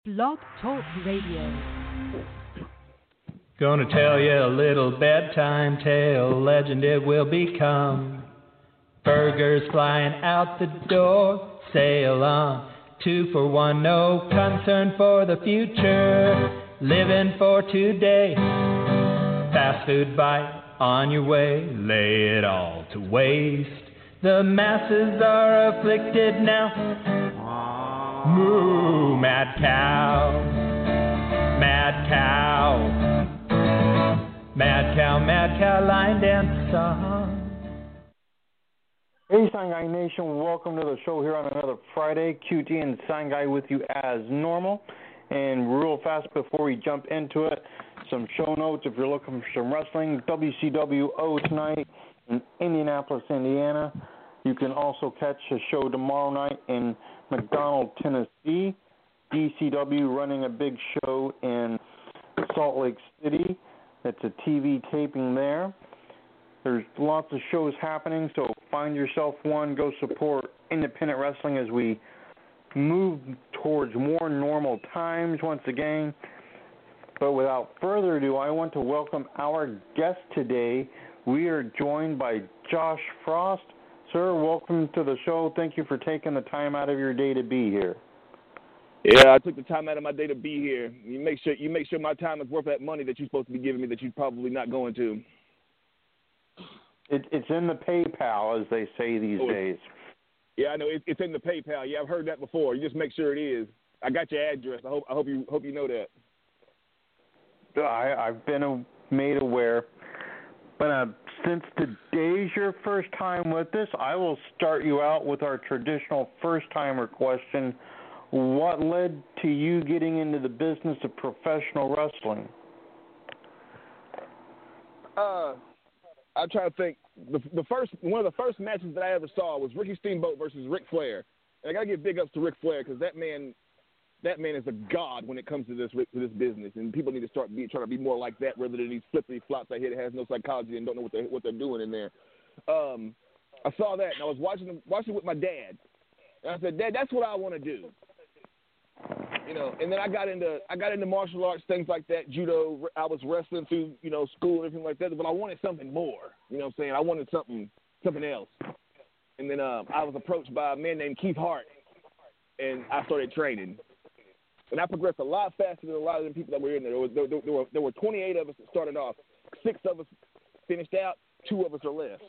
Blog Talk Radio. Gonna tell you a little bedtime tale, legend it will become. Burgers flying out the door, sail on. 2 for 1, no concern for the future. Living for today, fast food bite on your way, lay it all to waste. The masses are afflicted now. Moo, mad cow, mad cow, mad cow, mad cow, line dance song. Hey, Sign Guy Nation, welcome to the show here on another Friday. QT and Sign Guy with you as normal. And real fast before we jump into it, some show notes if you're looking for some wrestling. WCWO tonight in Indianapolis, Indiana. You can also catch the show tomorrow night in McDonald, Tennessee. DCW running a big show in Salt Lake City. It's a TV taping there. There's lots of shows happening, so find yourself one. Go support independent wrestling as we move towards more normal times once again. But without further ado, I want to welcome our guest today. We are joined by Josh Frost. Sir, welcome to the show. Thank you for taking the time out of your day to be here. Yeah, I took the time out of my day to be here. You make sure my time is worth that money that you're supposed to be giving me that you're probably not going to. It's in the PayPal, as they say these days. Yeah, I know it's in the PayPal. Yeah, I've heard that before. You just make sure it is. I got your address. I hope you know that. I've been made aware. But since today's your first time with us, I will start you out with our traditional first-timer question. What led to you getting into the business of professional wrestling? I'm trying to think. One of the first matches that I ever saw was Ricky Steamboat versus Ric Flair. And I got to give big ups to Ric Flair because that man is a god when it comes to this business, and people need to start trying to be more like that rather than these flippity flops I hear that has no psychology and don't know what they're doing in there. I saw that, and I was watching with my dad, and I said, Dad, that's what I want to do. You know, and then I got into martial arts, things like that, judo. I was wrestling through, school and everything like that, but I wanted something more. You know what I'm saying? I wanted something else. And then I was approached by a man named Keith Hart, and I started training. And I progressed a lot faster than a lot of the people that were in there. There were 28 of us that started off. 6 of us finished out. 2 of us are left.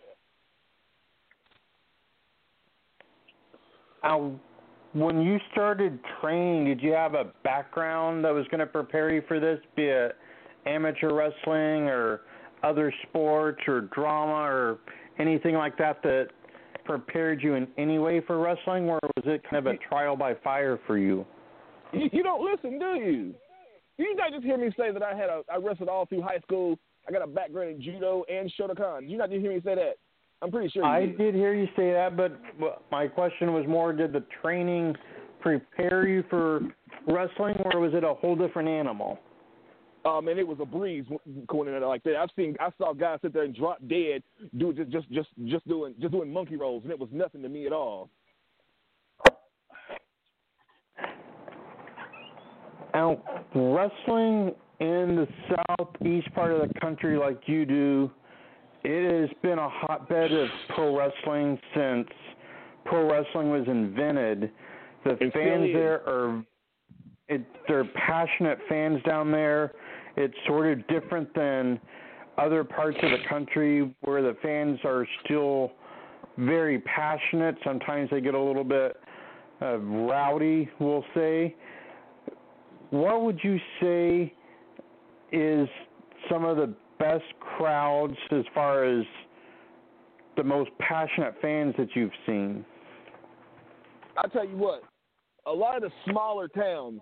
When you started training, did you have a background that was going to prepare you for this, be it amateur wrestling or other sports or drama or anything like that prepared you in any way for wrestling, or was it kind of a trial by fire for you? You don't listen, do you? You not just hear me say that I wrestled all through high school. I got a background in judo and Shotokan. You not just hear me say that? I'm pretty sure I did hear you say that, but my question was more, did the training prepare you for wrestling, or was it a whole different animal? And it was a breeze going in there like that. I saw guys sit there and drop dead, just doing monkey rolls, and it was nothing to me at all. Now, wrestling in the southeast part of the country like you do, it has been a hotbed of pro wrestling since pro wrestling was invented. The fans there they're passionate fans down there. It's sort of different than other parts of the country where the fans are still very passionate. Sometimes they get a little bit rowdy, we'll say. What would you say is some of the best crowds as far as the most passionate fans that you've seen? I'll tell you what, a lot of the smaller towns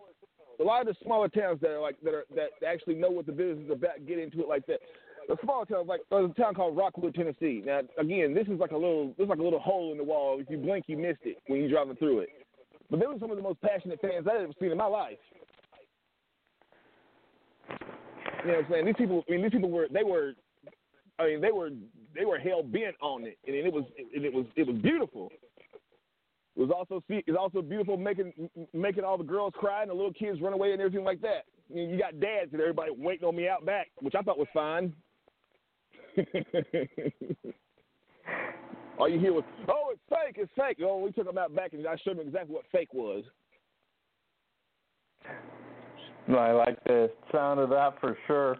that actually know what the business is about, get into it like that. The smaller towns, like there's a town called Rockwood, Tennessee. Now, again, this is like a little hole in the wall. If you blink, you missed it when you're driving through it. But they were some of the most passionate fans I've ever seen in my life. You know what I'm saying? These people were hell bent on it, and it was beautiful. It's also beautiful making all the girls cry and the little kids run away and everything like that. You got dads and everybody waiting on me out back, which I thought was fine. All you hear was, "Oh, it's fake, it's fake." Oh, we took them out back and I showed them exactly what fake was. I like the sound of that for sure.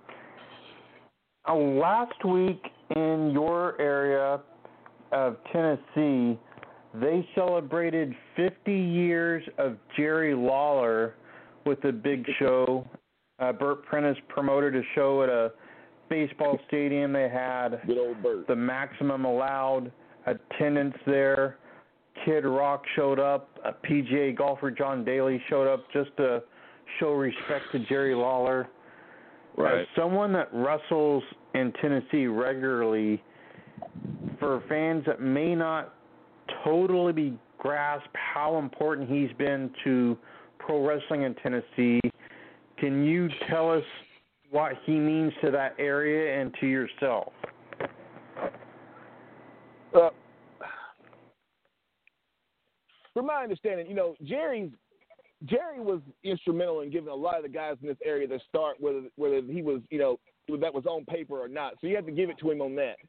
Last week in your area of Tennessee, they celebrated 50 years of Jerry Lawler with a big show. Bert Prentice promoted a show at a baseball stadium. They had Good old Bert. The maximum allowed attendance there. Kid Rock showed up. A PGA golfer John Daly showed up just to show respect to Jerry Lawler. Right. As someone that wrestles in Tennessee regularly, for fans that may not totally grasp how important he's been to pro wrestling in Tennessee, can you tell us what he means to that area and to yourself? From my understanding, Jerry was instrumental in giving a lot of the guys in this area their start, whether he was, that was on paper or not. So you have to give it to him on that.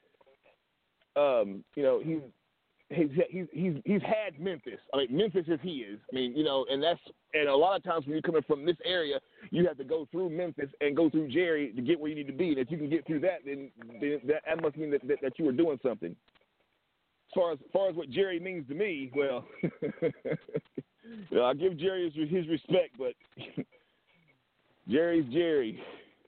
He's had Memphis. I mean, Memphis as he is. I mean, and a lot of times when you're coming from this area, you have to go through Memphis and go through Jerry to get where you need to be. And if you can get through that, then that must mean that you were doing something. As far as what Jerry means to me, well, I give Jerry his respect, but Jerry's Jerry.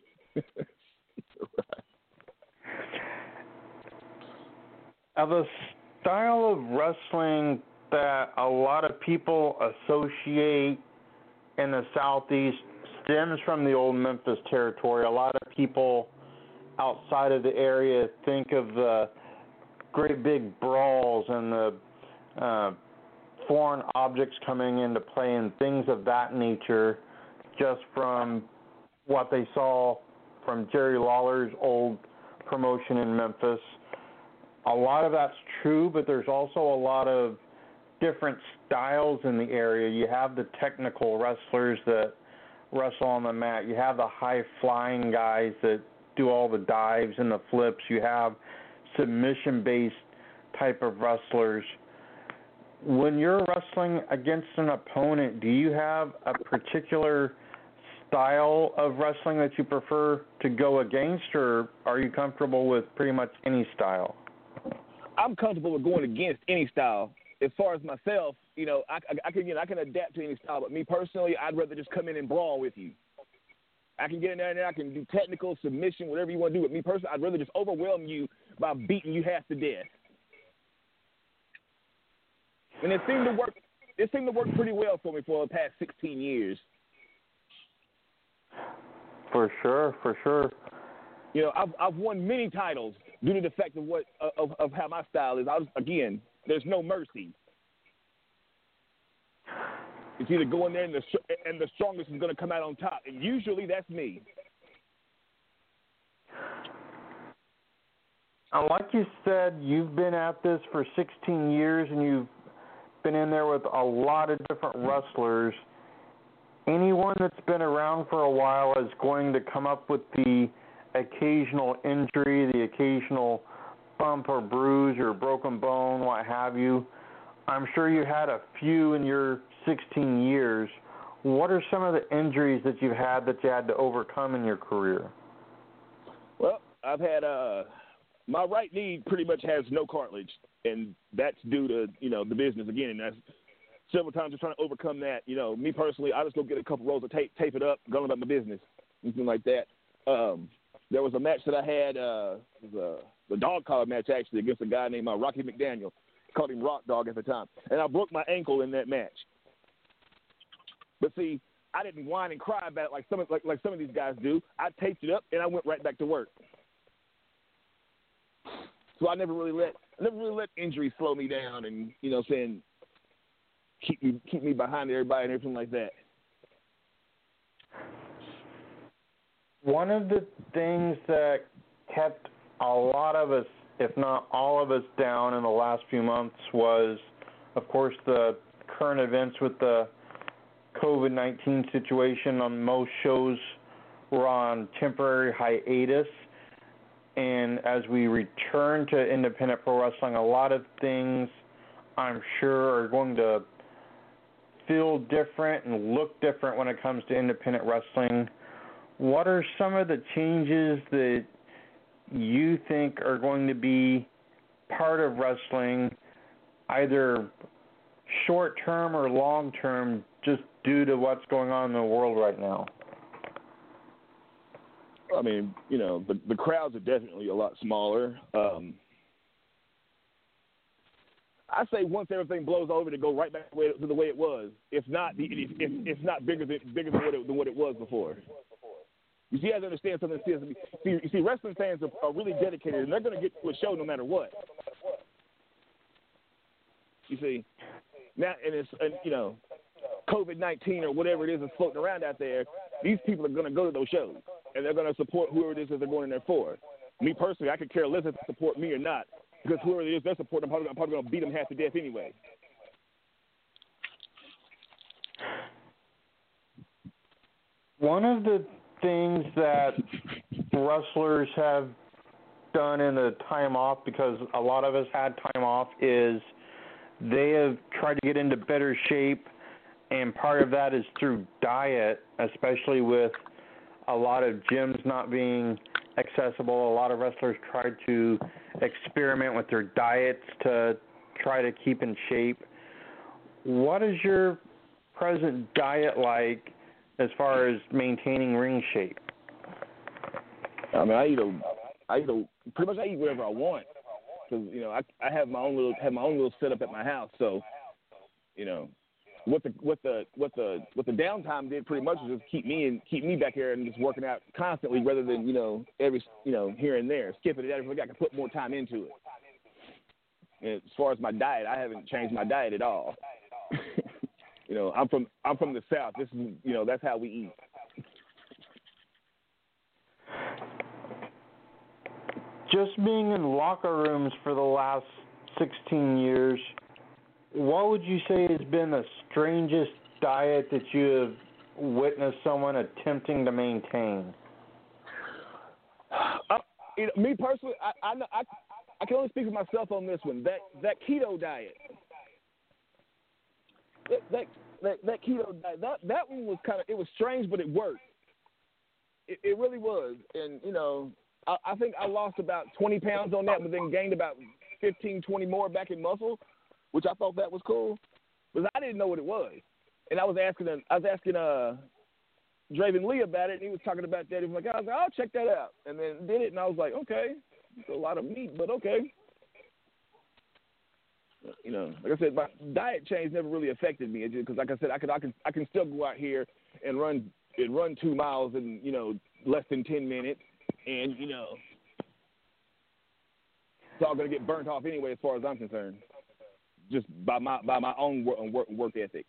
The style of wrestling that a lot of people associate in the Southeast stems from the old Memphis territory. A lot of people outside of the area think of the great big brawls and the foreign objects coming into play and things of that nature just from what they saw from Jerry Lawler's old promotion in Memphis. A lot of that's true, but there's also a lot of different styles in the area. You have the technical wrestlers that wrestle on the mat. You have the high-flying guys that do all the dives and the flips. You have submission-based type of wrestlers. When you're wrestling against an opponent, do you have a particular style of wrestling that you prefer to go against, or are you comfortable with pretty much any style? I'm comfortable with going against any style. As far as myself, I can adapt to any style, but me personally, I'd rather just come in and brawl with you. I can get in there and I can do technical, submission, whatever you want to do. With me personally, I'd rather just overwhelm you by beating you half to death. And it seemed to work. It seemed to work pretty well for me for the past 16 years. For sure. I've won many titles due to the fact of how my style is. There's no mercy. It's either go in there and the strongest is going to come out on top, and usually that's me. Like you said, you've been at this for 16 years, and you've been in there with a lot of different wrestlers. Anyone that's been around for a while is going to come up with the occasional injury, the occasional bump or bruise or broken bone, what have you. I'm sure you had a few in your 16 years. What are some of the injuries that you've had that you had to overcome in your career? Well, I've had my right knee pretty much has no cartilage, and that's due to the business again. And that's several times just trying to overcome that. Me personally, I just go get a couple rolls of tape it up, go about my business, anything like that. There was a match that I had, the dog collar match actually against a guy named Rocky McDaniel. Called him Rock Dog at the time, and I broke my ankle in that match. But see, I didn't whine and cry about it like some of these guys do. I taped it up and I went right back to work. So I never really let injuries slow me down and keep me behind everybody and everything like that. One of the things that kept a lot of us, if not all of us, down in the last few months was, of course, the current events with the COVID-19 situation. On most shows were on temporary hiatus. And as we return to independent pro wrestling, a lot of things I'm sure are going to feel different and look different when it comes to independent wrestling. What are some of the changes that you think are going to be part of wrestling, either short term or long term, just due to what's going on in the world right now? I mean, you know, the crowds are definitely a lot smaller. I say once everything blows over, to go right back to the way it was. If not bigger than what it was before. You see, I have to understand something. You see, wrestling fans are really dedicated, and they're going to get to a show no matter what. You see, now and you know, COVID-19 or whatever it is that's floating around out there. These people are going to go to those shows, and they're going to support whoever it is that they're going in there for. Me personally, I could care less if they support me or not, because whoever it is they're supporting, I'm probably going to beat them half to death anyway. One of the things that wrestlers have done in the time off, because a lot of us had time off, is they have tried to get into better shape, and part of that is through diet, especially with a lot of gyms not being accessible. A lot of wrestlers tried to experiment with their diets to try to keep in shape. What is your present diet like as far as maintaining ring shape? I mean, I eat pretty much whatever I want, because you know I have my own little setup at my house. So, you know, what the downtime did pretty much was just keep me back here and just working out constantly, rather than every here and there skipping it. I feel like I can put more time into it. And as far as my diet, I haven't changed my diet at all. You know, I'm from the South. This is that's how we eat. Just being in locker rooms for the last 16 years, what would you say has been the strangest diet that you have witnessed someone attempting to maintain? Me personally, I can only speak for myself on this one. That keto diet. That keto diet, that one was it was strange, but it worked. It really was. And, I think I lost about 20 pounds on that, but then gained about 15, 20 more back in muscle, which I thought that was cool. But I didn't know what it was. And I was asking Draven Lee about it, and he was talking about that. He was like, I'll check that out. And then did it, and I was like, okay, it's a lot of meat, but okay. Like I said, my diet change never really affected me, because like I said, I can still go out here and run 2 miles in less than 10 minutes, and it's all gonna get burnt off anyway, as far as I'm concerned, just by my own work ethic.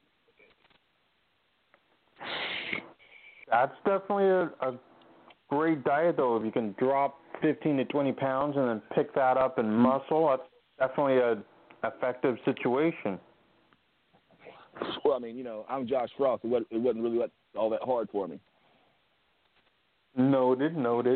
That's definitely a great diet, though. If you can drop 15 to 20 pounds and then pick that up in muscle, that's definitely a effective situation. Well, I mean, I'm Josh Frost. It wasn't really all that hard for me. Noted.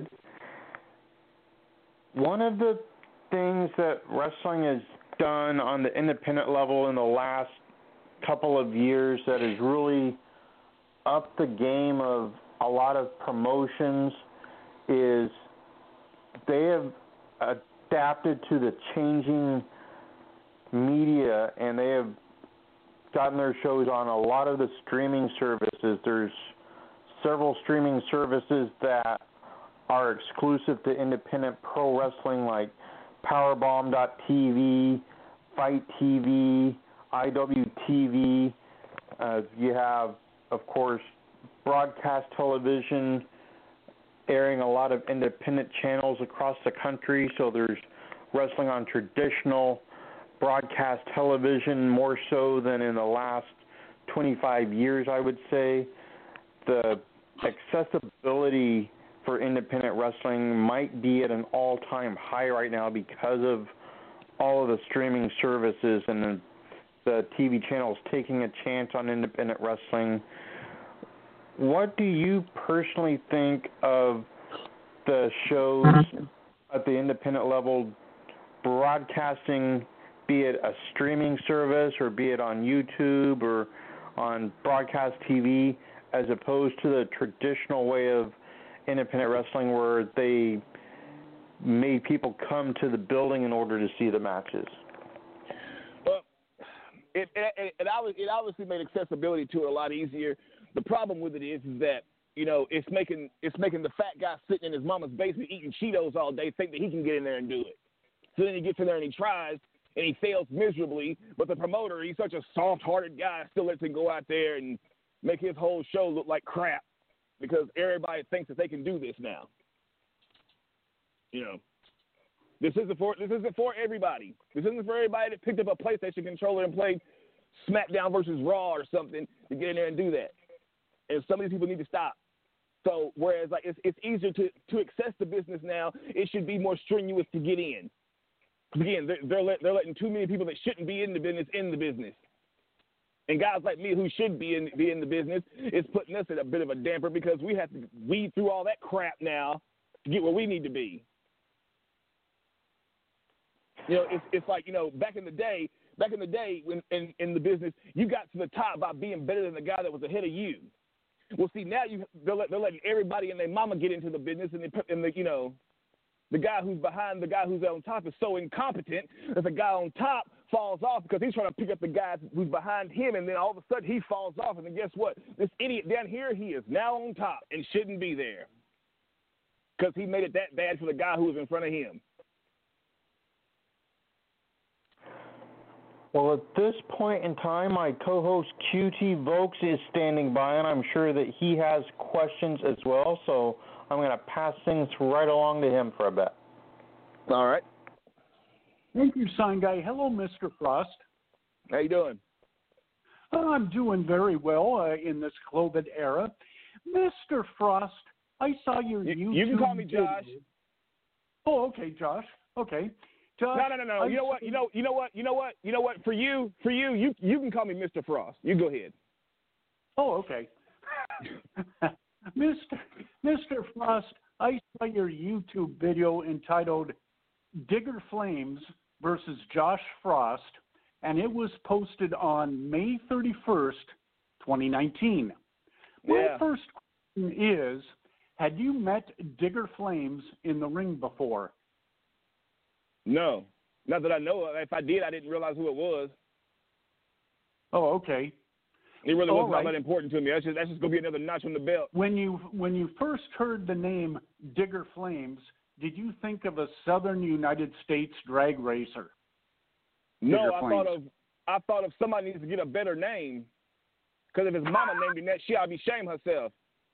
One of the things that wrestling has done on the independent level in the last couple of years that has really upped the game of a lot of promotions is they have adapted to the changing media, and they have gotten their shows on a lot of the streaming services. There's several streaming services that are exclusive to independent pro wrestling, like Powerbomb.tv, Fight TV, IWTV. You have, of course, broadcast television airing a lot of independent channels across the country. So there's wrestling on traditional broadcast television more so than in the last 25 years, I would say. The accessibility for independent wrestling might be at an all-time high right now because of all of the streaming services and the TV channels taking a chance on independent wrestling. What do you personally think of the shows at the independent level broadcasting, be it a streaming service or be it on YouTube or on broadcast TV, as opposed to the traditional way of independent wrestling where they made people come to the building in order to see the matches? Well, it obviously made accessibility to it a lot easier. The problem with it is that, you know, it's making the fat guy sitting in his mama's basement eating Cheetos all day think that he can get in there and do it. So then he gets in there and he tries, and he fails miserably, but the promoter, he's such a soft-hearted guy, still lets him go out there and make his whole show look like crap because everybody thinks that they can do this now. You know, this isn't for everybody. This isn't for everybody that picked up a PlayStation controller and played SmackDown versus Raw or something to get in there and do that. And some of these people need to stop. So whereas like it's easier to access the business now, it should be more strenuous to get in. Again, they're letting too many people that shouldn't be in the business. And guys like me who should be in the business is putting us at a bit of a damper because we have to weed through all that crap now to get where we need to be. You know, it's like, you know, back in the day when in the business, you got to the top by being better than the guy that was ahead of you. Well, see, now they're letting everybody and their mama get into the business, the guy who's behind the guy who's on top is so incompetent that the guy on top falls off because he's trying to pick up the guy who's behind him, and then all of a sudden he falls off, and then guess what? This idiot down here, he is now on top and shouldn't be there because he made it that bad for the guy who was in front of him. Well, at this point in time, my co-host QT Vokes is standing by, and I'm sure that he has questions as well, so I'm going to pass things right along to him for a bit. All right. Thank you, Sign Guy. Hello, Mr. Frost. How you doing? I'm doing very well in this COVID era. Mr. Frost, I saw your YouTube. You can call me Josh. Video. Oh, okay, Josh. Okay. Josh, No. You know what? For you can call me Mr. Frost. You go ahead. Oh, okay. Mr. Frost, I saw your YouTube video entitled Digger Flames versus Josh Frost, and it was posted on May 31st, 2019. My first question is, had you met Digger Flames in the ring before? No, not that I know of. If I did, I didn't realize who it was. Oh, okay. It really wasn't all that important to me. That's just going to be another notch on the belt. When you first heard the name Digger Flames, did you think of a Southern United States drag racer? No, I thought of somebody needs to get a better name. Because if his mama named him that, she ought to be ashamed herself.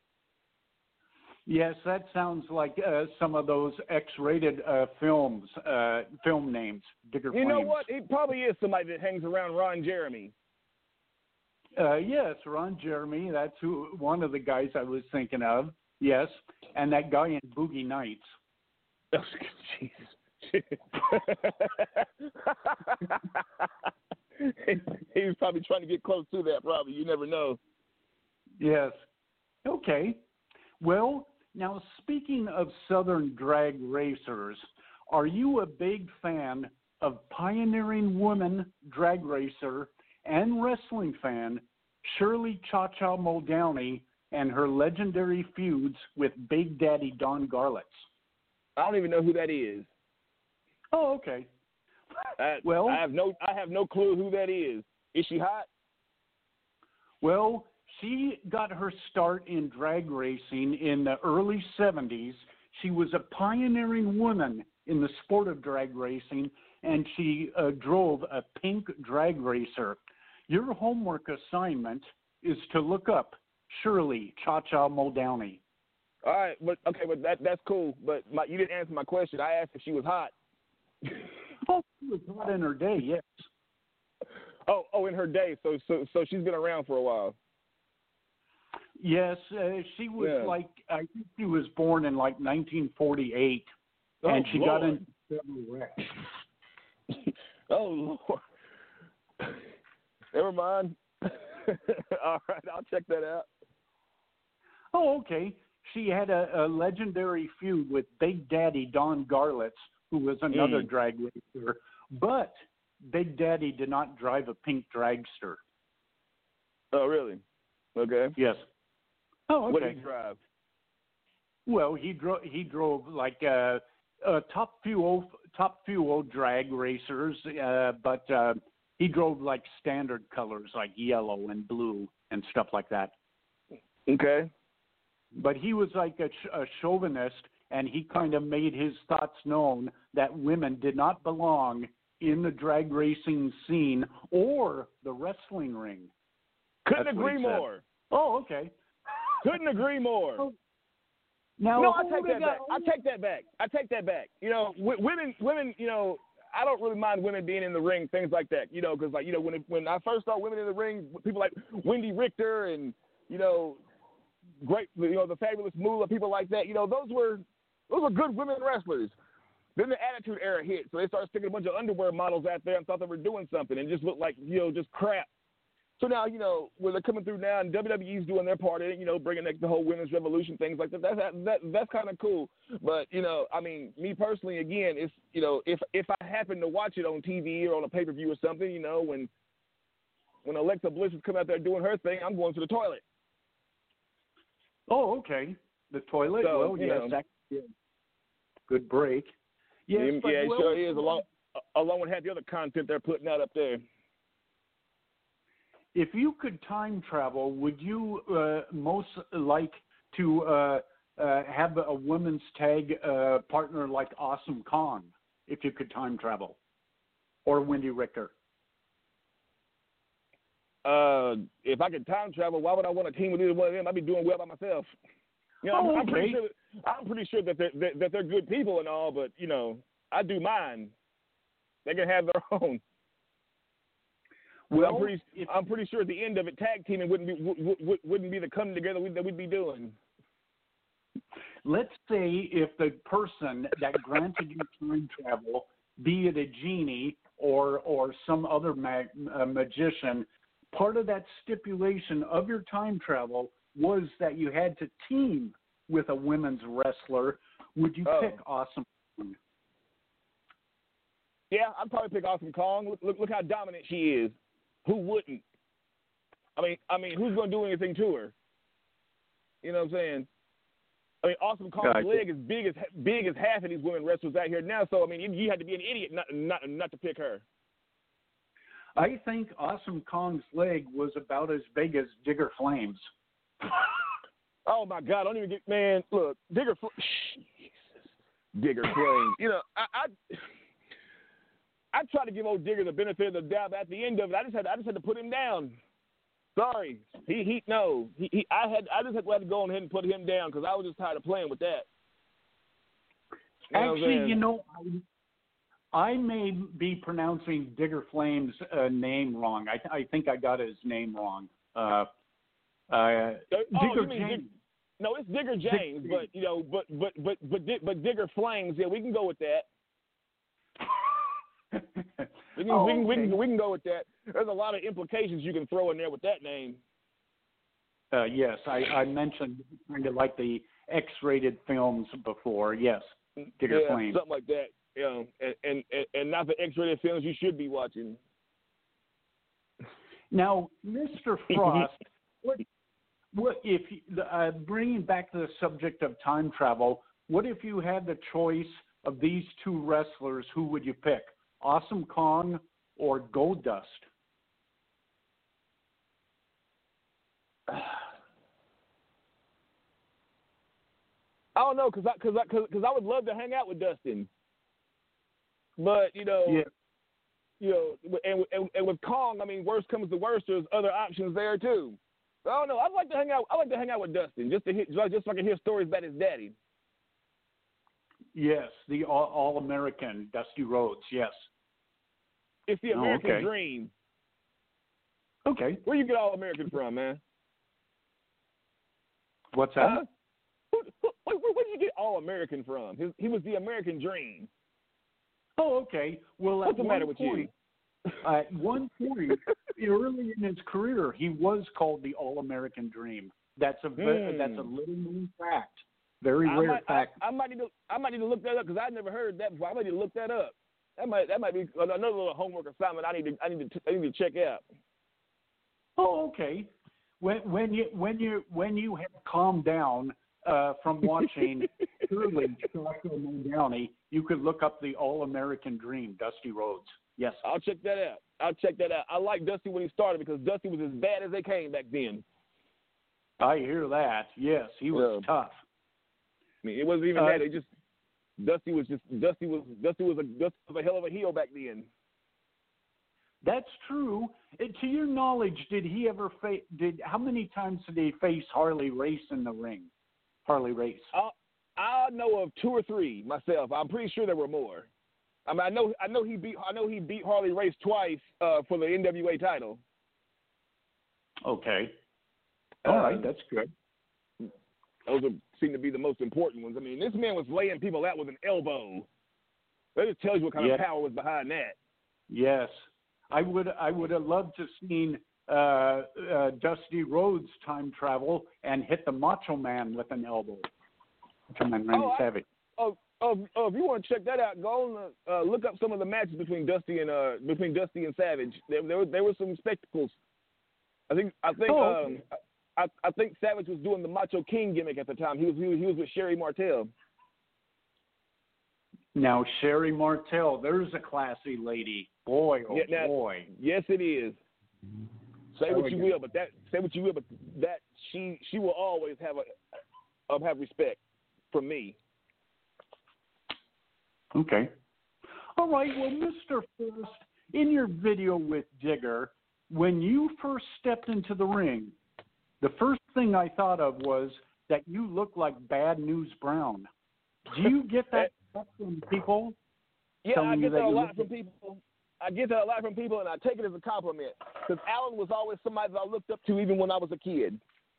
Yes, that sounds like some of those X-rated film names, Digger Flames. You know what? It probably is somebody that hangs around Ron Jeremy. Yes, Ron Jeremy. That's one of the guys I was thinking of. Yes, and that guy in Boogie Nights. Oh, Jesus. He was probably trying to get close to that, probably. You never know. Yes. Okay. Well, now speaking of Southern drag racers, are you a big fan of pioneering woman drag racer and wrestling fan Shirley Cha-Cha Muldowney and her legendary feuds with Big Daddy Don Garlitz? I don't even know who that is. Oh, okay. Well, I have no clue who that is. Is she hot? Well, she got her start in drag racing in the early 70s. She was a pioneering woman in the sport of drag racing, and she drove a pink drag racer. Your homework assignment is to look up Shirley Cha-Cha Muldowney. All right, but that's cool. But you didn't answer my question. I asked if she was hot. Oh, she was hot in her day, yes. Oh, in her day. So she's been around for a while. Yes, she was I think she was born in 1948, and she got into several wrecks. Oh, Lord. Never mind. All right, I'll check that out. Oh, okay. She had a legendary feud with Big Daddy Don Garlitz, who was another drag racer, but Big Daddy did not drive a pink dragster. Oh, really? Okay. Yes. Oh, okay. What did he drive? Well, he drove like top fuel drag racers, but he drove like standard colors like yellow and blue and stuff like that. Okay. But he was like a chauvinist, and he kind of made his thoughts known that women did not belong in the drag racing scene or the wrestling ring. Couldn't agree more. Oh, okay. Couldn't agree more. Oh. Now, no, I take that back. I take that back. You know, women. You know, I don't really mind women being in the ring, things like that. You know, because like when I first saw women in the ring, people like Wendy Richter and great, the Fabulous Moolah, people like that. You know, those were good women wrestlers. Then the Attitude Era hit, so they started sticking a bunch of underwear models out there and thought they were doing something, and just looked like just crap. So now, when they're coming through now, and WWE's doing their part in it, bringing the whole women's revolution, things like that. That's kind of cool. But I mean, me personally, again, it's if I happen to watch it on TV or on a pay-per-view or something, when Alexa Bliss is coming out there doing her thing, I'm going to the toilet. Oh, okay. The toilet. So, well, yes, that's good break. Yes, yeah, it sure is. Along with half the other content they're putting out up there. If you could time travel, would you most like to have a women's tag partner like Awesome Kong, if you could time travel, or Wendy Richter? If I could time travel, why would I want to team with either one of them? I'd be doing well by myself. I'm pretty sure that they're good people and all, but I do mine. They can have their own. Well, I'm pretty sure at the end of it, tag teaming wouldn't be the coming together that we'd be doing. Let's say if the person that granted you time travel, be it a genie or some other magician, part of that stipulation of your time travel was that you had to team with a women's wrestler. Would you pick Awesome Kong? Yeah, I'd probably pick Awesome Kong. Look how dominant she is. Who wouldn't? I mean, who's going to do anything to her? You know what I'm saying? I mean, Awesome Kong's leg is big as half of these women wrestlers out here now. So I mean, you had to be an idiot not to pick her. I think Awesome Kong's leg was about as big as Digger Flames. Oh my God! Don't even get Look, Digger Flames. I tried to give old Digger the benefit of the doubt, but at the end of it, I just had to put him down. Sorry, I just had to go ahead and put him down because I was just tired of playing with that. Actually, I may be pronouncing Digger Flames' name wrong. I think I got his name wrong. Digger James. No, it's Digger James, but Digger Flames. Yeah, we can go with that. We can go with that. There's a lot of implications you can throw in there with that name. Yes, I mentioned kind of like the X-rated films before. Yes, Digger Flames. Something like that. And not the X-rated films you should be watching. Now, Mr. Frost, what if bringing back to the subject of time travel? What if you had the choice of these two wrestlers? Who would you pick? Awesome Kong or Goldust? I don't know, cause I would love to hang out with Dustin, but and with Kong, I mean, worst comes to worst, there's other options there too. I don't know. I'd like to hang out with Dustin just so I can hear stories about his daddy. Yes, the all-American Dusty Rhodes. Yes, it's the American dream. Okay, where you get All-American from, man? What's that? Where did you get All-American from? He was the American dream. Oh, okay. Well, what's the matter with you? At one point, early in his career, he was called the All-American Dream. That's a little known fact. Very rare fact. I might need to look that up because I've never heard that before. I might need to look that up. That might be another little homework assignment I need to check out. Oh, okay. When you have calmed down from watching Shirley Shockley Downey, you could look up the All-American Dream, Dusty Rhodes. Yes, I'll check that out. I like Dusty when he started because Dusty was as bad as they came back then. I hear that. Yes, he was tough. I mean, it wasn't even that. Dusty was a hell of a heel back then. That's true. To your knowledge, did he ever how many times did he face Harley Race in the ring? Harley Race. I know of 2 or 3 myself. I'm pretty sure there were more. I mean, I know he beat Harley Race twice for the NWA title. Okay. All right, that's good. Those seem to be the most important ones. I mean, this man was laying people out with an elbow. That just tells you what kind of power was behind that. Yes. I would have loved to have seen Dusty Rhodes time travel and hit the Macho Man with an elbow. Macho Man Randy Savage. If you want to check that out, go and look up some of the matches between Dusty and Savage. There were some spectacles. I think Savage was doing the Macho King gimmick at the time. He was with Sherry Martel. Now, Sherry Martel, there's a classy lady. Boy, boy. Yes, it is. Say what you will, but that she will always have respect from me. Okay. All right. Well, Mr. Frost, in your video with Digger, when you first stepped into the ring, the first thing I thought of was that you look like Bad News Brown. Do you get that from people? Yeah, I get that a lot from people. I get that a lot from people, and I take it as a compliment. Because Alan was always somebody that I looked up to even when I was a kid.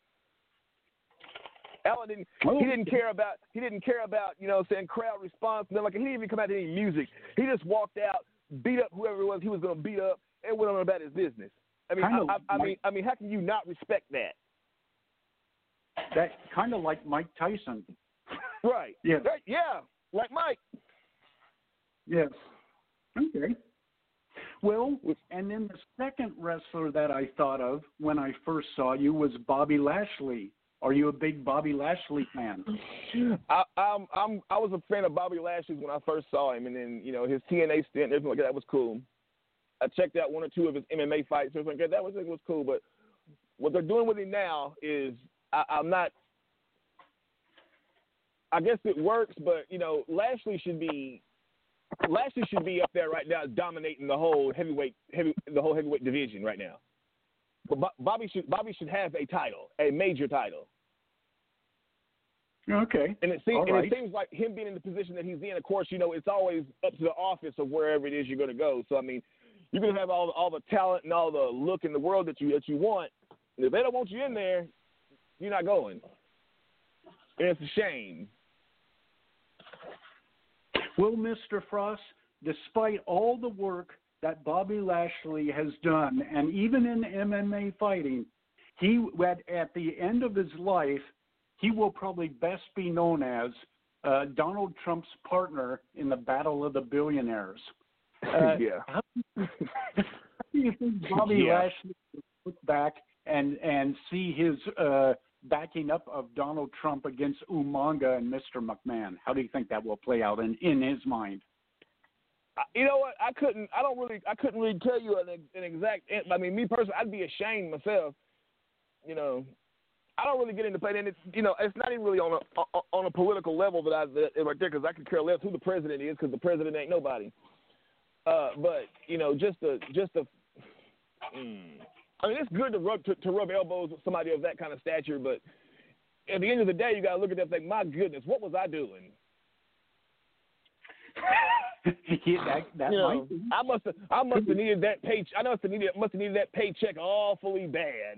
Alan didn't care about saying crowd response. He didn't even come out to any music. He just walked out, beat up whoever it was he was going to beat up, and went on about his business. I mean, how can you not respect that? That kind of like Mike Tyson. Right. Yeah. Yeah. Like Mike. Yes. Okay. Well, and then the second wrestler that I thought of when I first saw you was Bobby Lashley. Are you a big Bobby Lashley fan? I was a fan of Bobby Lashley when I first saw him, and then his TNA stint and everything like that was cool. I checked out 1 or 2 of his MMA fights. Everything like that was cool. But what they're doing with him now is I'm not. I guess it works, but Lashley should be up there right now, dominating the whole heavyweight division right now. But Bobby should have a title, a major title. Okay. And it seems like him being in the position that he's in. Of course, it's always up to the office of wherever it is you're going to go. So I mean, you can have all the talent and all the look in the world that you want. And if they don't want you in there, you're not going. And it's a shame. Well, Mr. Frost, despite all the work that Bobby Lashley has done, and even in MMA fighting, at the end of his life, he will probably best be known as Donald Trump's partner in the Battle of the Billionaires. Yeah. How do you think Bobby Lashley will look back and see his backing up of Donald Trump against Umaga and Mr. McMahon? How do you think that will play out in his mind? You know what? I couldn't really tell you an exact. I mean, me personally, I'd be ashamed myself. I don't really get into play, and it's not even really on a political level that right there, because I could care less who the president is, because the president ain't nobody. But I mean, it's good to rub elbows with somebody of that kind of stature, but at the end of the day, you got to look at that and think, my goodness, what was I doing? Might be. I must have needed that paycheck. I must have needed that paycheck awfully bad.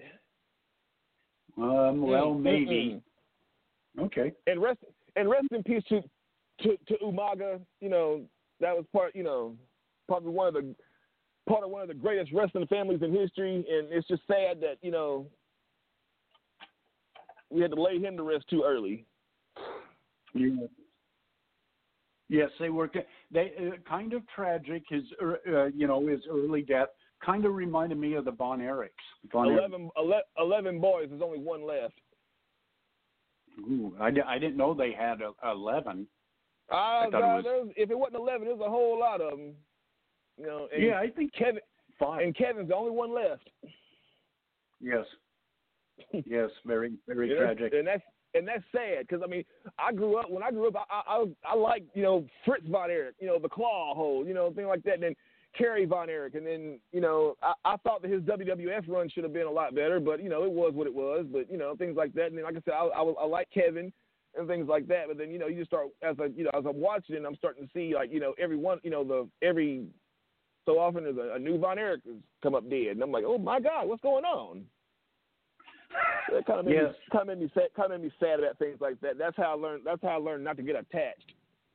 Well, maybe. Okay. And rest in peace to Umaga. That was probably one of part of one of the greatest wrestling families in history, and it's just sad that, you know, we had to lay him to rest too early. Yeah. Yes, they were. They kind of tragic. His early death kind of reminded me of the Von Erichs. 11 boys. There's only one left. Ooh, I didn't know they had 11. If it wasn't 11, there's a whole lot of them. You know. And yeah, I think Kevin. 5. And Kevin's the only one left. Yes. Yes, very, very tragic. And that's sad because, I mean, when I grew up, I liked, you know, Fritz Von Erich, you know, the claw hole, you know, thing like that. And then Kerry Von Erich. And then, you know, I thought that his WWF run should have been a lot better, but, you know, it was what it was. But, you know, things like that. And then, like I said, I like Kevin and things like that. But then, you know, you just start, as I'm watching it, I'm starting to see, like, you know, every so often there's a new Von Erich has come up dead. And I'm like, oh, my God, what's going on? It kind of made me sad about things like that. That's how I learned not to get attached.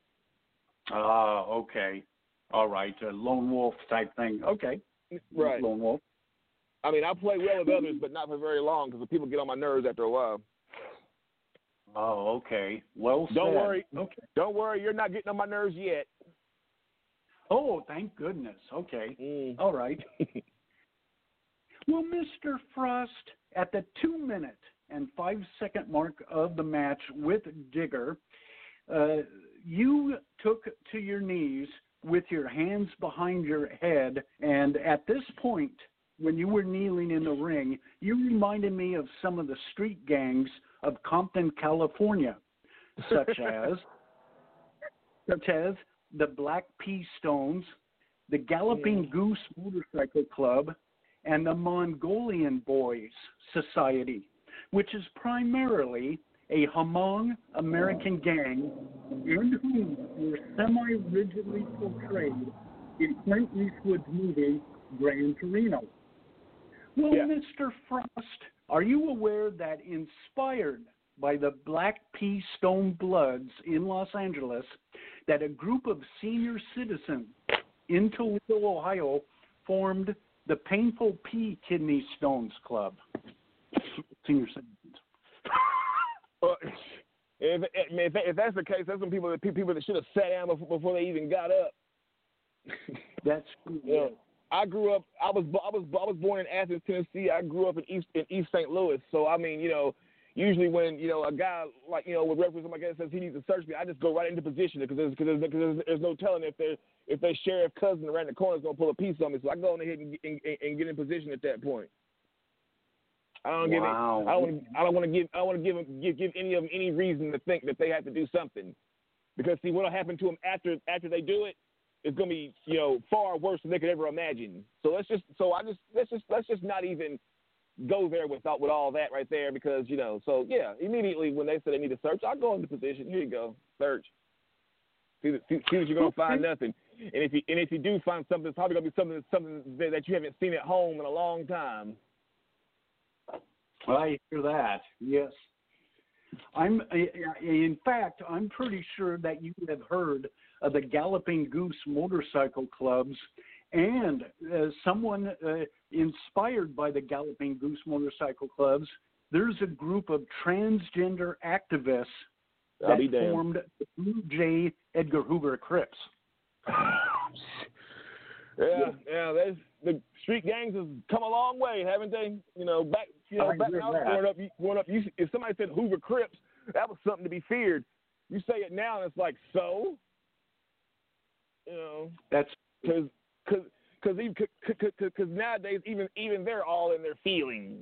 Okay. All right. A lone wolf type thing. Okay. Right. Lone wolf. I mean, I play well with others, but not for very long because the people get on my nerves after a while. Oh, okay. Well said. Don't worry. Okay. Don't worry. You're not getting on my nerves yet. Oh, thank goodness. Okay. All right. Well, Mr. Frost, at the 2-minute and 5-second mark of the match with Digger, you took to your knees with your hands behind your head, and at this point, when you were kneeling in the ring, you reminded me of some of the street gangs of Compton, California, such as the Black Pea Stones, the Galloping Goose Motorcycle Club, and the Mongolian Boys Society, which is primarily a Hmong American gang and whom were semi-rigidly portrayed in Clint Eastwood's movie Gran Torino. Well, yeah. Mr. Frost, are you aware that inspired by the Black Pea Stone Bloods in Los Angeles, that a group of senior citizens in Toledo, Ohio, formed the Painful Pea Kidney Stones Club? Senior citizens. Well, if that's the case, that's some people that should have sat down before they even got up. That's true. Yeah. I grew up. I was born in Athens, Tennessee. I grew up in East St. Louis. So I mean, you know, usually when, you know, a guy like, you know, with reference to my guy says he needs to search me, I just go right into position because there's no telling if their sheriff cousin around the corner is gonna pull a piece on me. So I go on ahead and get in position at that point. I don't want to give any of them any reason to think that they have to do something, because see what'll happen to them after they do it is going to be, you know, far worse than they could ever imagine. So let's just not even go there with all that right there, because, you know, so yeah, immediately when they say they need to search, I go into position. Here you go, search. See that you're going to find nothing, and if you do find something, it's probably going to be something that you haven't seen at home in a long time. Well, I hear that. Yes. In fact, I'm pretty sure that you have heard of the Galloping Goose Motorcycle Clubs, and someone inspired by the Galloping Goose Motorcycle Clubs, there's a group of transgender activists that formed the Blue Jay Edgar Hoover Crips. Yeah. The street gangs have come a long way, haven't they? You know, back when I was growing up, if somebody said Hoover Crips, that was something to be feared. You say it now, and it's like, so, you know, that's because nowadays even they're all in their feelings.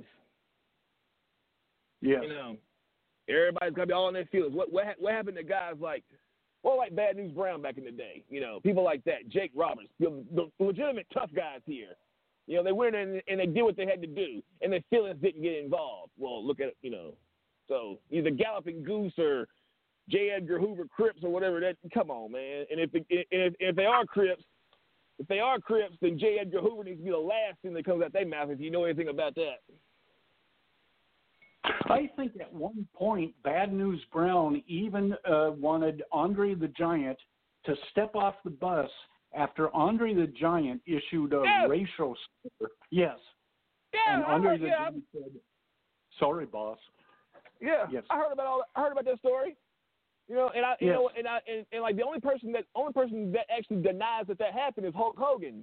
Yeah, you know, everybody's gotta be all in their feelings. What happened to guys like Bad News Brown back in the day? You know, people like that, Jake Roberts, the legitimate tough guys here. You know, they went in and they did what they had to do, and their feelings didn't get involved. Well, look at it, you know. So either Galloping Goose or J. Edgar Hoover Crips or whatever. That, come on, man. And if they are Crips, then J. Edgar Hoover needs to be the last thing that comes out their mouth. If you know anything about that. I think at one point, Bad News Brown even wanted Andre the Giant to step off the bus after Andre the Giant issued a racial slur. Yes. Yeah, and Andre the Giant said, "Sorry, boss." Yeah, yes. I heard about that story. You know, and like the only person that actually denies that happened is Hulk Hogan.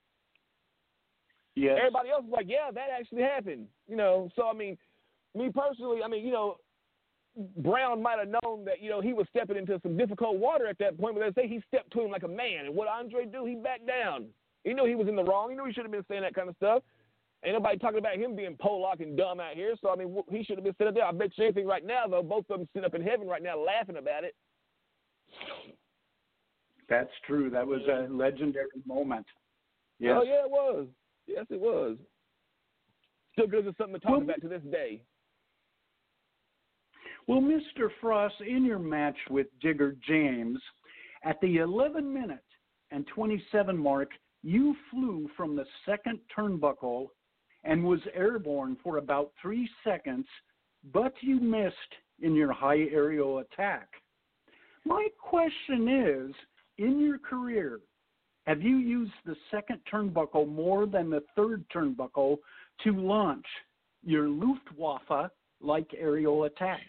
Yes. Everybody else is like, yeah, that actually happened. You know, so I mean, me personally, you know, Brown might have known that, you know, he was stepping into some difficult water at that point, but they say he stepped to him like a man. And what Andre do? He backed down. He knew he was in the wrong. He knew he should have been saying that kind of stuff. Ain't nobody talking about him being Pollock and dumb out here. So, I mean, he should have been sitting there. I bet you anything right now, though, both of them sitting up in heaven right now laughing about it. That's true. That was a legendary moment. Yes. Oh, yeah, it was. Yes, it was. Still gives us something to talk about to this day. Well, Mr. Frost, in your match with Digger James, at the 11-minute and 27 mark, you flew from the second turnbuckle and was airborne for about 3 seconds, but you missed in your high aerial attack. My question is, in your career, have you used the second turnbuckle more than the third turnbuckle to launch your Luftwaffe-like aerial attacks?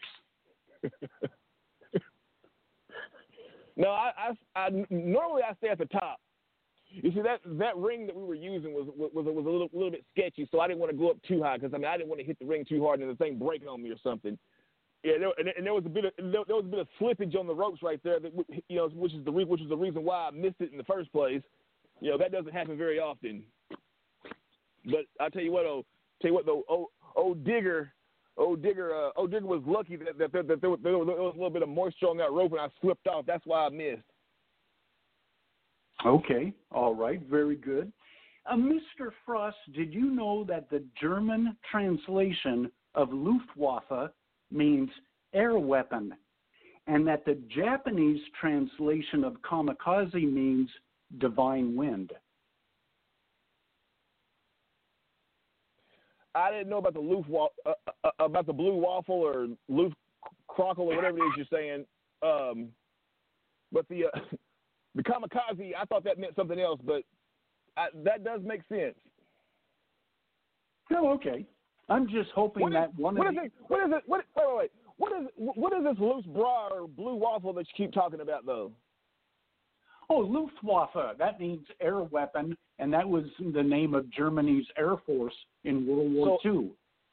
No, I normally I stay at the top. You see, that ring that we were using was a little bit sketchy, so I didn't want to go up too high because I didn't want to hit the ring too hard and the thing break on me or something. Yeah, there was a bit of slippage on the ropes right there that, you know, which is the reason why I missed it in the first place. You know, that doesn't happen very often. But I tell you what, though, old Digger was lucky that there was a little bit of moisture on that rope and I slipped off. That's why I missed. Okay, all right, very good. Mr. Frost, did you know that the German translation of Luftwaffe means air weapon, and that the Japanese translation of kamikaze means divine wind? I didn't know about the about the blue waffle or Luftkrockel or whatever it is you're saying. But the kamikaze, I thought that meant something else, but that does make sense. Oh, okay. I'm just hoping that one of the... What is this loose bra or blue waffle that you keep talking about, though? Oh, Luftwaffe. That means air weapon, and that was the name of Germany's Air Force in World War II.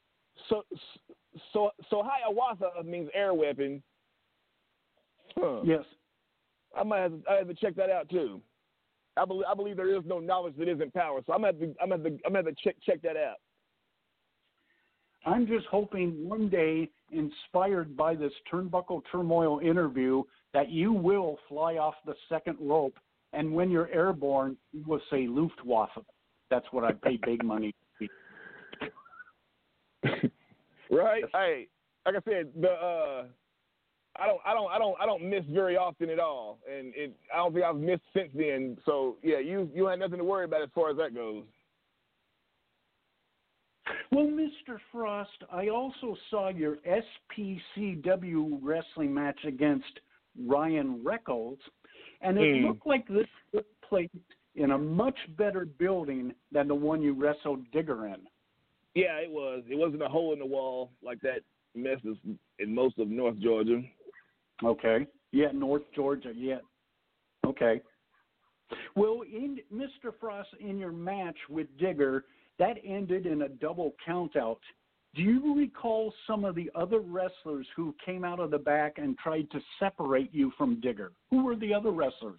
So Hiawatha means air weapon. Huh. Yes. I have to check that out too. I believe there is no knowledge that isn't power. So I'm gonna have to check that out. I'm just hoping one day, inspired by this Turnbuckle Turmoil interview, that you will fly off the second rope, and when you're airborne, you will say Luftwaffe. That's what I pay big money to see. Right. Hey, like I said, I don't miss very often at all, and I don't think I've missed since then. So yeah, you had nothing to worry about as far as that goes. Well, Mr. Frost, I also saw your SPCW wrestling match against Ryan Reckles, and it looked like this took place in a much better building than the one you wrestled Digger in. Yeah, it was. It wasn't a hole in the wall like that mess is in most of North Georgia. Okay. Yeah, North Georgia, yeah. Okay. Well, Mr. Frost, in your match with Digger, that ended in a double countout. Do you recall some of the other wrestlers who came out of the back and tried to separate you from Digger? Who were the other wrestlers?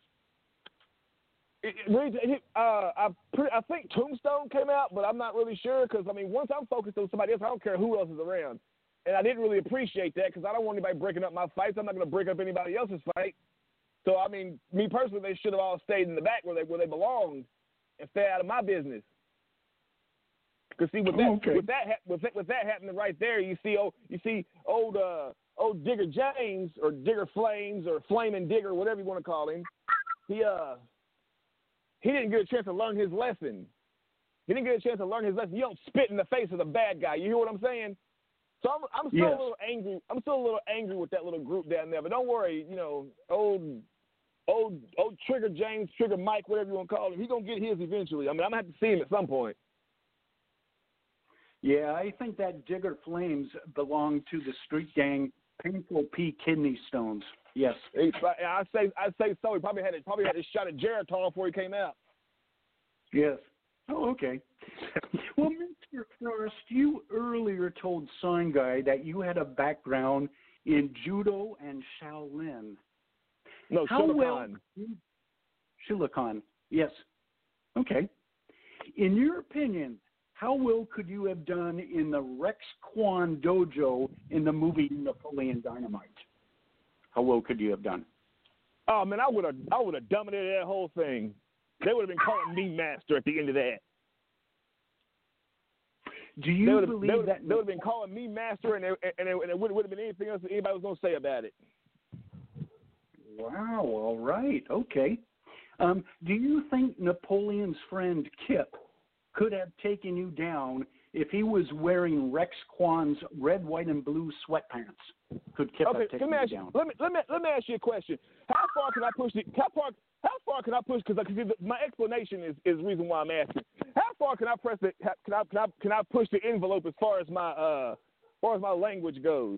I think Tombstone came out, but I'm not really sure because, I mean, once I'm focused on somebody else, I don't care who else is around. And I didn't really appreciate that because I don't want anybody breaking up my fights. I'm not going to break up anybody else's fight. So, I mean, me personally, they should have all stayed in the back where they belonged and stay out of my business. Because see, with that happening right there, you see old Digger James or Digger Flames or Flaming Digger, whatever you want to call him. He didn't get a chance to learn his lesson. You don't spit in the face of the bad guy. You hear what I'm saying? So I'm still a little angry. I'm still a little angry with that little group down there. But don't worry, you know, old old Trigger James, Trigger Mike, whatever you want to call him, he's going to get his eventually. I mean, I'm going to have to see him at some point. Yeah, I think that Digger Flames belong to the street gang Painful P Kidney Stones. Yes. I'd say so. He probably had a shot at Geritol before he came out. Yes. Oh, okay. Well, Mr. Frost, you earlier told Sign Guy that you had a background in judo and Shaolin. No, Silicon. Silicon, yes. Okay. In your opinion, how well could you have done in the Rex Kwan dojo in the movie Napoleon Dynamite? How well could you have done? Oh man, I would have dominated that whole thing. They would have been calling me master at the end of that. Do you believe that they would have been calling me master, and it wouldn't have been anything else that anybody was going to say about it. Wow. All right. Okay. Do you think Napoleon's friend Kip could have taken you down if he was wearing Rex Kwan's red, white, and blue sweatpants? Could Kip have taken you down? Let me ask you a question. How far can I push it? How far can I push? Because my explanation is the reason why I'm asking. How far can I press it? Can I push the envelope as far as my language goes?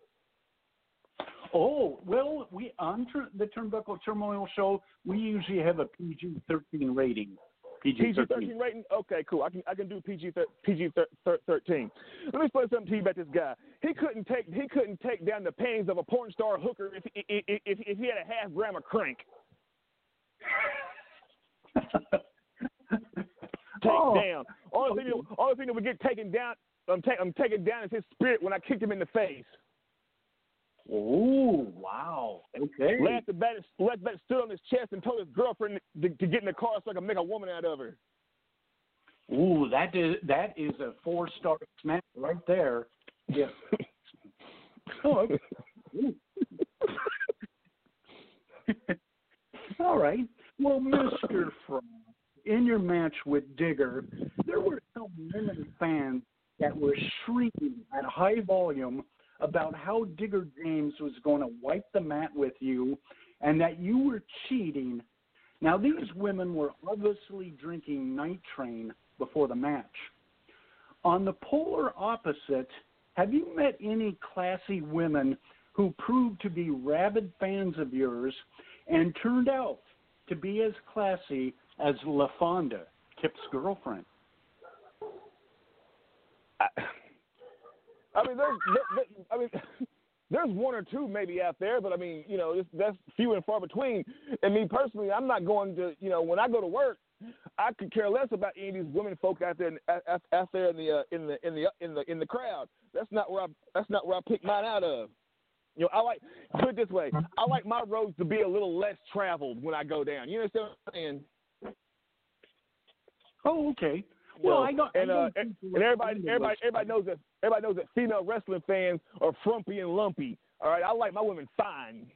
Oh, well, we on the Turnbuckle Turmoil Show, we usually have a PG-13 rating. PG-13 rating? Okay, cool. I can do PG-13. Let me explain something to you about this guy. He couldn't take down the panties of a porn star hooker if he had a half gram of crank. Down. Only thing that would get taken down, I'm taking down is his spirit when I kicked him in the face. Oh, wow. Okay. Last bat stood on his chest and told his girlfriend to get in the car so I can make a woman out of her. Ooh, that is a 4-star smack right there. Yes. Oh, okay. All right. Well, Mr. Frost, in your match with Digger, there were some women fans that were shrieking at high volume about how Digger James was going to wipe the mat with you and that you were cheating. Now, these women were obviously drinking Night Train before the match. On the polar opposite, have you met any classy women who proved to be rabid fans of yours and turned out to be as classy as LaFonda, Kip's girlfriend? There's one or two maybe out there, but I mean, that's few and far between. And me personally, I'm not going to, when I go to work, I could care less about any of these women folk out there in the crowd. That's not where I pick mine out of. Put it this way, I like my roads to be a little less traveled when I go down. You understand what I'm saying? Oh, okay. Well, everybody knows that female wrestling fans are frumpy and lumpy. All right, I like my women fine.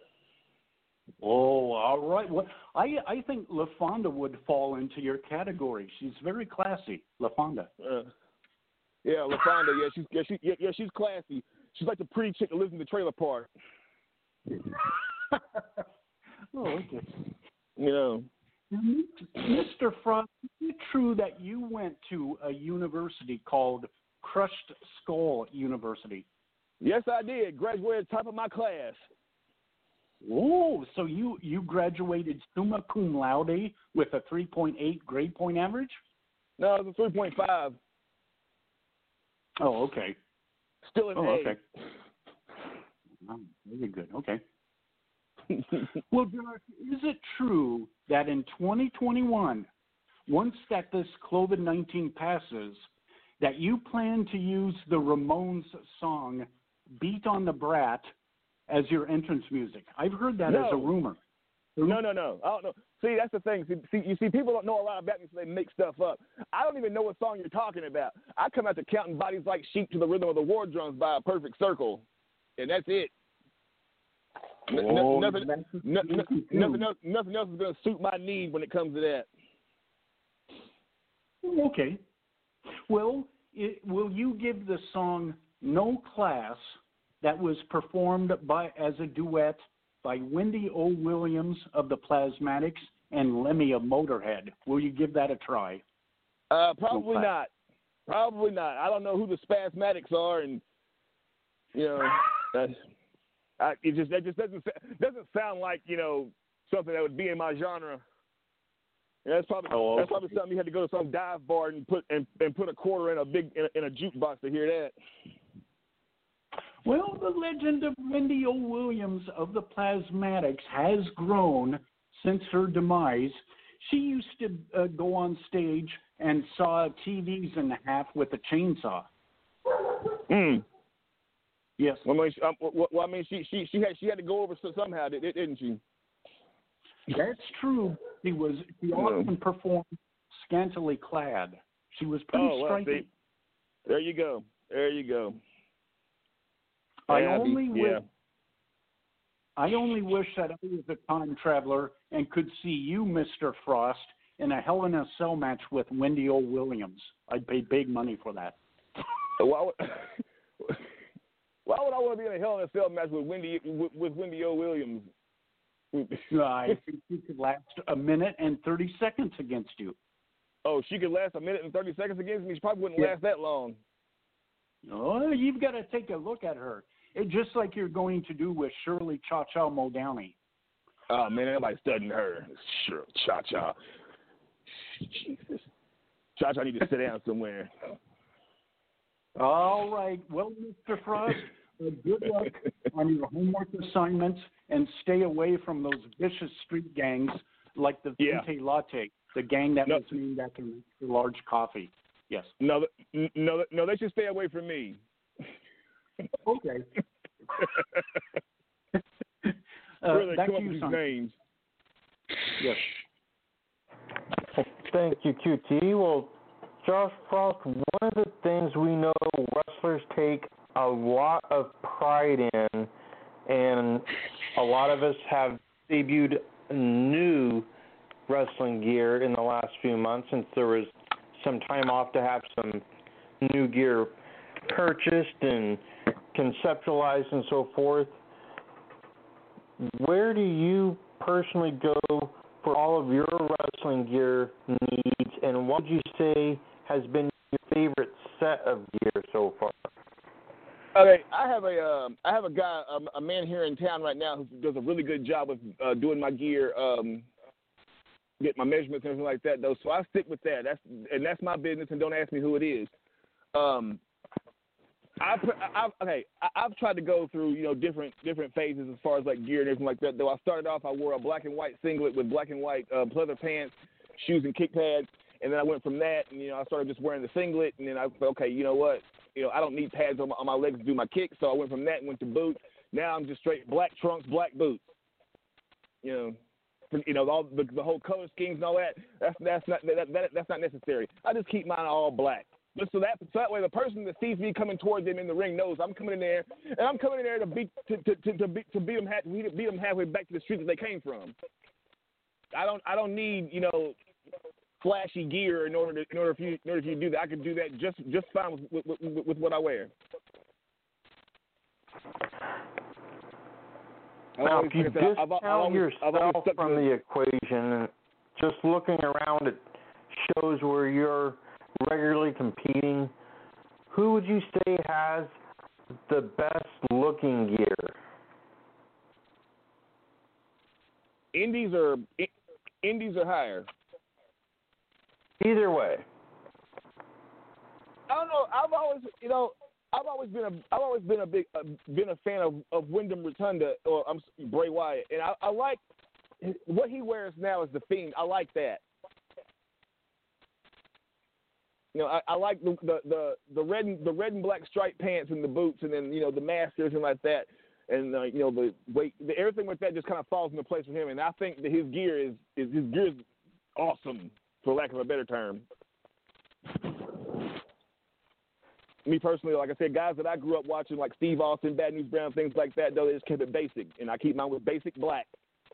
Oh, all right. Well, I think LaFonda would fall into your category. She's very classy, LaFonda. Yeah, LaFonda. Yeah, she's classy. She's like the pretty chick that lives in the trailer park. Oh, okay. Mr. Frost, is it true that you went to a university called Crushed Skull University? Yes, I did. Graduated top of my class. Oh, so you graduated summa cum laude with a 3.8 grade point average? No, it was a 3.5. Oh, okay. Still an A. Okay. Oh, very good. Okay. Well, Derek, is it true that in 2021, once that this COVID-19 passes, that you plan to use the Ramones song "Beat on the Brat" as your entrance music? I've heard that as a rumor. No. I don't know. See, that's the thing. See, people don't know a lot about me, so they make stuff up. I don't even know what song you're talking about. I come out to counting bodies like sheep to the rhythm of the war drums by a perfect circle, and that's it. Nothing else is going to suit my need when it comes to that. Okay. Well, will you give the song "No Class" that was performed as a duet by Wendy O. Williams of the Plasmatics and Lemmy of Motorhead. Will you give that a try? Probably not. Probably not. I don't know who the Spasmatics are, and it just doesn't sound like something that would be in my genre. Yeah, that's probably something you had to go to some dive bar and put a quarter in a jukebox to hear that. Well, the legend of Wendy O. Williams of the Plasmatics has grown since her demise. She used to go on stage and saw TVs in half with a chainsaw. Yes. I mean, she had to go over somehow, didn't she? That's true. She often performed scantily clad. She was pretty striking. There you go. I only wish that I was a time traveler and could see you, Mr. Frost, in a Hell in a Cell match with Wendy O. Williams. I'd pay big money for that. Why would I want to be in a Hell in a Cell match with Wendy O. Williams? I think she could last a minute and 30 seconds against you. Oh, she could last a minute and 30 seconds against me? She probably wouldn't last that long. Oh, you've got to take a look at her. Just like you're going to do with Shirley Cha-Cha Muldowney. Oh, man, everybody's studying her. Shirley Cha-Cha. Jesus. Cha-Cha need to sit down somewhere. All right. Well, Mr. Frost, good luck on your homework assignments and stay away from those vicious street gangs like the Vente Latte, the gang that was named after large coffee. Yes. No, they should stay away from me. Okay. Where they back come to up you, with these son. names. Yes. Thank you, QT. Well, Josh Frost, one of the things we know wrestlers take a lot of pride in, and a lot of us have debuted new wrestling gear in the last few months since there was some time off to have some new gear purchased and conceptualized and so forth. Where do you personally go for all of your wrestling gear needs, and what would you say has been your favorite set of gear so far? Okay, I have a guy, a man here in town right now who does a really good job of doing my gear, get my measurements and everything like that, though. So I stick with that. That's my business, and don't ask me who it is. I've tried to go through different phases as far as like gear and everything like that. Though I started off, I wore a black and white singlet with black and white pleather pants, shoes and kick pads, and then I went from that, and I started just wearing the singlet, and then I thought, okay, you know what, I don't need pads on my legs to do my kicks, so I went from that and went to boots. Now I'm just straight black trunks, black boots. All the whole color schemes and all that. That's not necessary. I just keep mine all black. Just so that way the person that sees me coming towards them in the ring knows I'm coming in there, and I'm coming in there to beat them halfway back to the street that they came from. I don't need flashy gear in order for you to do that. I can do that just fine with what I wear. Now, if you discount yourself from the equation, just looking around at shows where you're regularly competing, who would you say has the best looking gear? Indies are higher. Either way. I don't know. I've always been a fan of Wyndham Rotunda or Bray Wyatt, and I like what he wears now as the Fiend. I like that. I like the red and black striped pants and the boots, and then the masters and like that, and the weight, everything like that just kind of falls into place for him. And I think that his gear is awesome, for lack of a better term. Me personally, like I said, guys that I grew up watching, like Steve Austin, Bad News Brown, things like that, though, they just kept it basic, and I keep mine with basic black.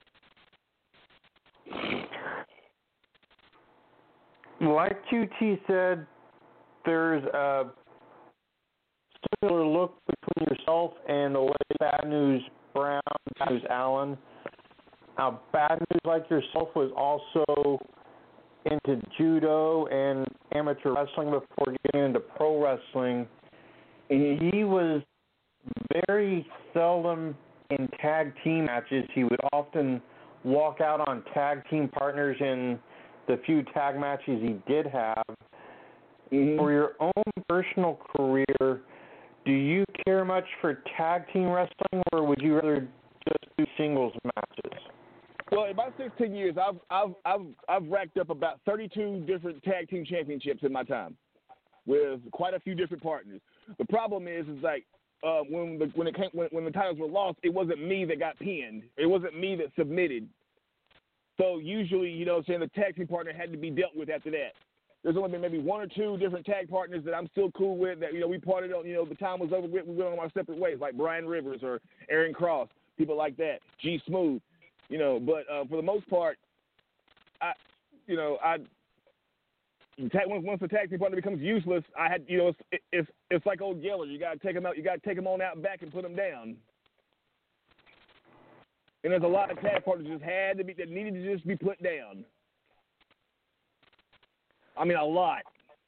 Like QT said, there's a similar look between yourself and the late Bad News Brown Bad News Allen. Now, Bad News, like yourself, was also into judo and amateur wrestling before getting into pro wrestling. He was very seldom in tag team matches. He would often walk out on tag team partners in the few tag matches he did have. For your own personal career, do you care much for tag team wrestling, or would you rather just do singles matches? Well, in my 16 years, I've racked up about 32 different tag team championships in my time, with quite a few different partners. The problem is like when the titles were lost, it wasn't me that got pinned. It wasn't me that submitted. So usually, you know, saying the tag team partner had to be dealt with after that. There's only been maybe one or two different tag partners that I'm still cool with that, you know, we parted on, you know, the time was over with, we went on our separate ways, like Brian Rivers or Aaron Cross, people like that, G Smooth, you know. But for the most part, once the tag team partner becomes useless, I had, you know, it's like old Yeller. You got to take them out. You got to take them on out and back and put them down. And there's a lot of tag partners that needed to just be put down. I mean, a lot.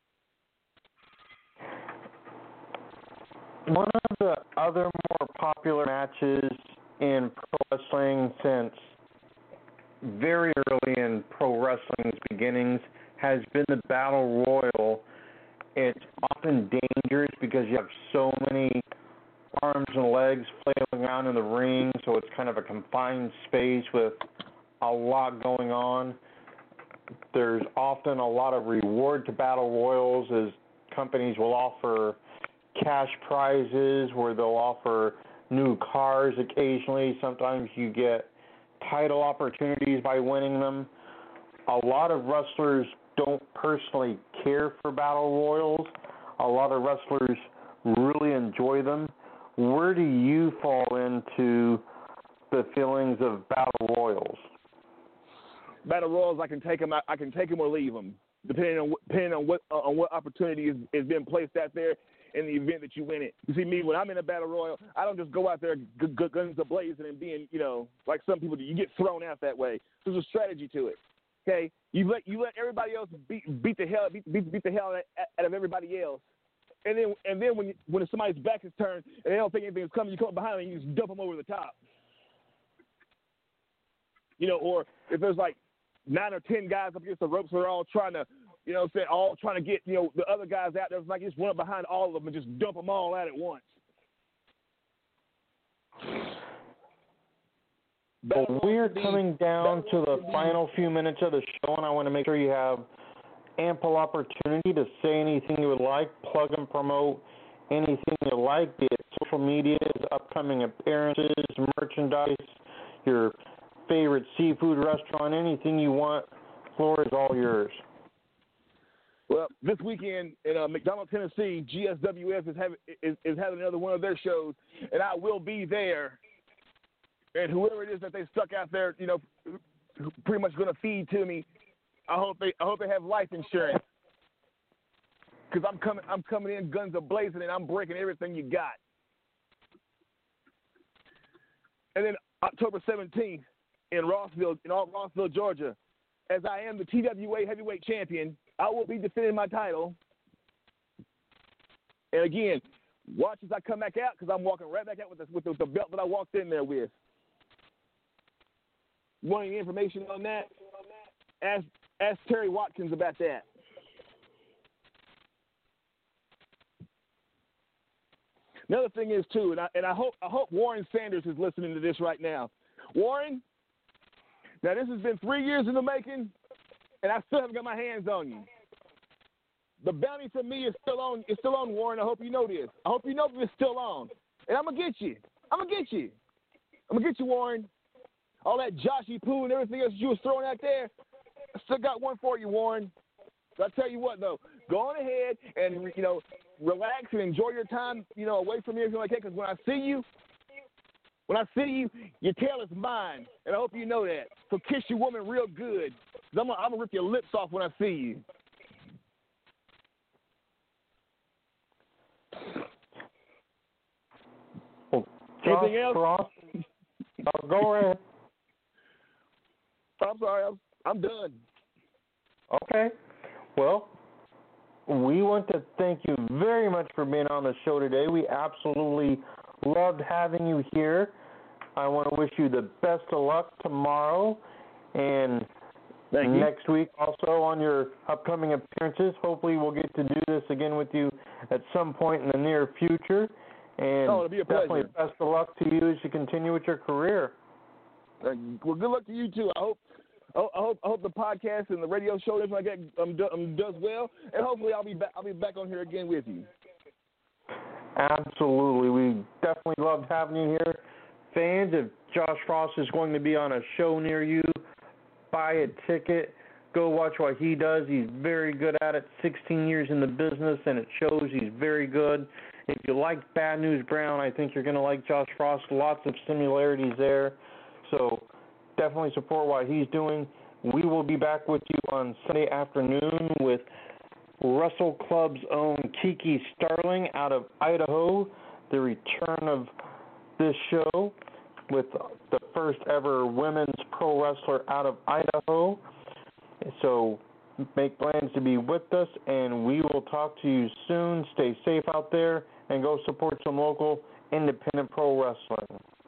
One of the other more popular matches in pro wrestling since very early in pro wrestling's beginnings has been the Battle Royal. It's often dangerous because you have so many arms and legs flailing around in the ring, so it's kind of a confined space with a lot going on. There's often a lot of reward to Battle Royals, as companies will offer cash prizes where they'll offer new cars occasionally. Sometimes you get title opportunities by winning them. A lot of wrestlers don't personally care for Battle Royals. A lot of wrestlers really enjoy them. Where do you fall into the feelings of Battle Royals? Battle Royals, I can take them or leave them, depending on what opportunity is being placed out there in the event that you win it. You see, me, when I'm in a Battle Royal, I don't just go out there guns a-blazing and being, you know, like some people do. You get thrown out that way. There's a strategy to it. Okay, you let everybody else beat the hell out of everybody else, and then when somebody's back is turned and they don't think anything's coming, you come up behind them and you just dump them over the top. You know, or if there's like 9 or 10 guys up against the ropes, they're all trying to, you know, all trying to get, you know, the other guys out there. It's like you just run up behind all of them and just dump them all out at once. Well, we're coming down to the final few minutes of the show, and I want to make sure you have ample opportunity to say anything you would like, plug and promote anything you like, be it social media, upcoming appearances, merchandise, your favorite seafood restaurant, anything you want. The floor is all yours. Well, this weekend in McDonald, Tennessee, GSWS is having another one of their shows, and I will be there. And whoever it is that they stuck out there, you know, pretty much going to feed to me, I hope they have life insurance, because I'm coming in guns a-blazing and I'm breaking everything you got. And then October 17th in Rossville, Georgia, as I am the TWA heavyweight champion, I will be defending my title. And again, watch as I come back out, because I'm walking right back out with the belt that I walked in there with. You want any information on that? Ask Terry Watkins about that. Another thing is too, and I hope Warren Sanders is listening to this right now. Warren, now this has been 3 years in the making, and I still haven't got my hands on you. The bounty for me is still on. It's still on, Warren. I hope you know this. I hope you know that it's still on, and I'm gonna get you. I'm gonna get you, Warren. All that Joshy Poo and everything else you was throwing out there, I still got one for you, Warren. So I tell you what, though, go on ahead and, you know, relax and enjoy your time, you know, away from me, everything like that. Because when I see you, your tail is mine, and I hope you know that. So kiss your woman real good, because I'm gonna rip your lips off when I see you. Well, Anything else? Cross, Oh, go ahead. I'm sorry. I'm done. Okay. Well, we want to thank you very much for being on the show today. We absolutely loved having you here. I want to wish you the best of luck tomorrow and next week also on your upcoming appearances. Hopefully we'll get to do this again with you at some point in the near future. And it'll be a pleasure. Definitely best of luck to you as you continue with your career. Well, good luck to you too. I hope the podcast and the radio show and like that does well, and hopefully I'll be back on here again with you. Absolutely, we definitely loved having you here. Fans, if Josh Frost is going to be on a show near you, buy a ticket. Go watch what he does. He's very good at it. 16 years in the business, and it shows. He's very good. If you like Bad News Brown, I think you're going to like Josh Frost. Lots of similarities there. So definitely support what he's doing. We will be back with you on Sunday afternoon with Russell Club's own Kiki Starling out of Idaho. The return of this show with the first ever women's pro wrestler out of Idaho. So make plans to be with us, and we will talk to you soon. Stay safe out there, and go support some local independent pro wrestling.